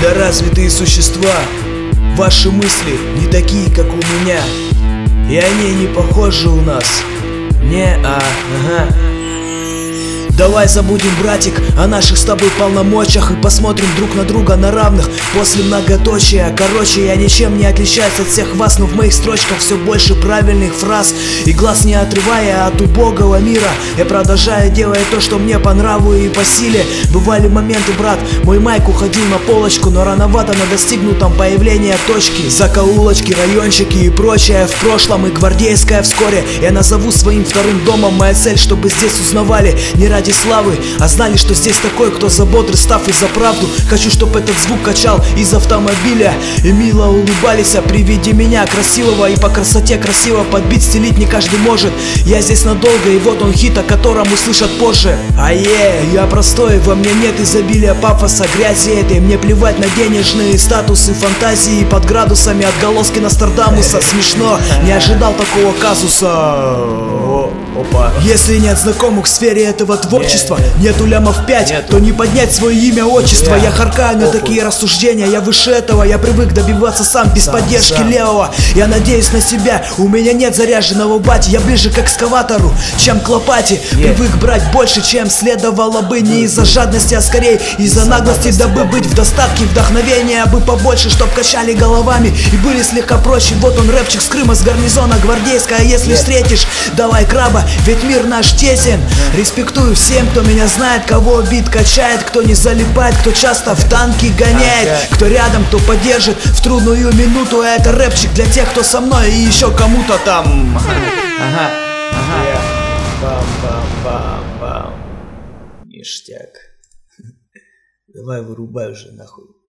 недоразвитые существа. Ваши мысли не такие, как у меня, и они не похожи у нас. Ага. Давай забудем, братик, о наших с тобой полномочиях и посмотрим друг на друга на равных после многоточия. Короче, я ничем не отличаюсь от всех вас, но в моих строчках все больше правильных фраз. И глаз не отрывая от убогого мира, я продолжаю делать то, что мне по нраву и по силе. Бывали моменты, брат, мой майк уходил на полочку, но рановато на достигнутом появления точки. Закоулочки, райончики и прочее в прошлом, и гвардейская вскоре я назову своим вторым домом. Моя цель, чтобы здесь узнавали не ради славы, а знали, что здесь такой, кто за бодрость, став и за правду. Хочу, чтоб этот звук качал из автомобиля, и мило улыбались при виде меня красивого. И по красоте красиво подбить, стелить не каждый может. Я здесь надолго, и вот он хит, о котором услышат позже. Я простой, во мне нет изобилия, пафоса, грязи этой. Мне плевать на денежные статусы, фантазии под градусами, отголоски Нострадамуса. Смешно, не ожидал такого казуса. Опа. Если нет знакомых в сфере этого творчества, нету лямов 5, то не поднять свое имя, отчество. Я харкаю на такие рассуждения, я выше этого. Я привык добиваться сам, без поддержки левого. Я надеюсь на себя, у меня нет заряженного бати. Я ближе к экскаватору, чем к лопате. Привык брать больше, чем следовало бы. Не из-за жадности, а скорее из-за наглости, дабы быть в достатке. Вдохновения бы побольше, чтоб качали головами и были слегка проще. Вот он, рэпчик с Крыма, с гарнизона гвардейская. Если встретишь, давай краба, ведь мир наш тесен. Респектую всем, кто меня знает, кого бит качает, кто не залипает, кто часто в танки гоняет, кто рядом, кто поддержит в трудную минуту. Это рэпчик для тех, кто со мной и еще кому-то там. Бам-бам-бам-бам. Ништяк. Давай вырубай уже нахуй.